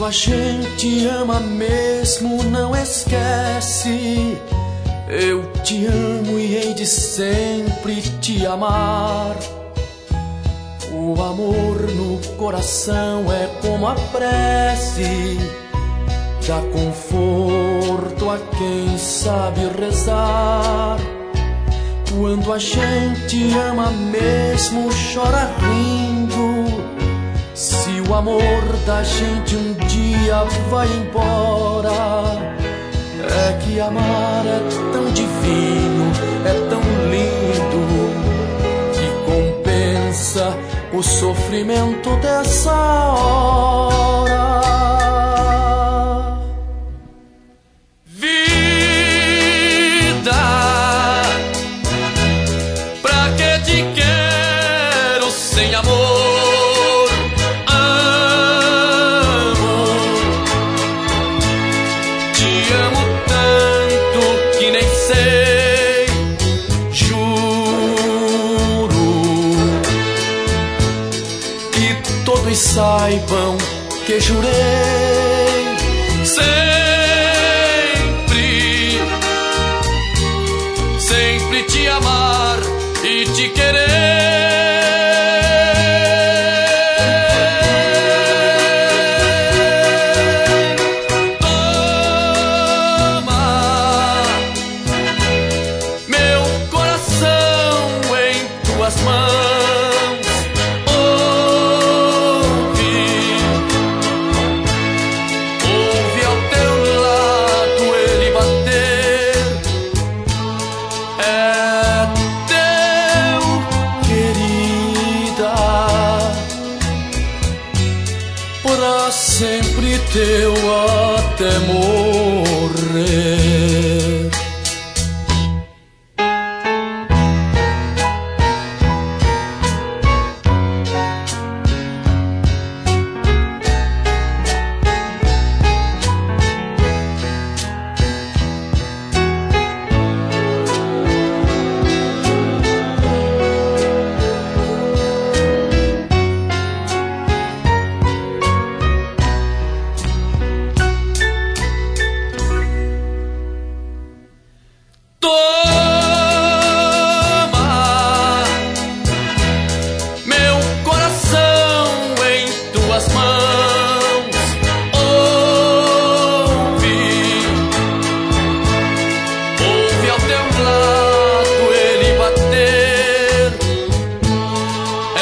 Quando a gente ama mesmo, não esquece. Eu te amo e hei de sempre te amar. O amor no coração é como a prece, dá conforto a quem sabe rezar. Quando a gente ama mesmo, chora rindo. Se o amor da gente um dia vai embora, é que amar é tão divino, é tão lindo, que compensa o sofrimento dessa hora. Vida, pra que te quero sem amor? Amo, te amo tanto que nem sei. Juro que todos saibam que jurei sempre te amar e te querer. Toma meu coração em tuas mãos, ouve ao teu lado ele bater. É teu, querida, pra sempre teu até morrer. Toma meu coração em tuas mãos, ouve ao teu lado ele bater. É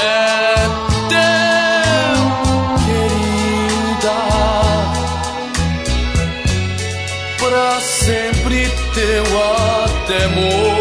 teu, querida, pra sempre teu até morrer.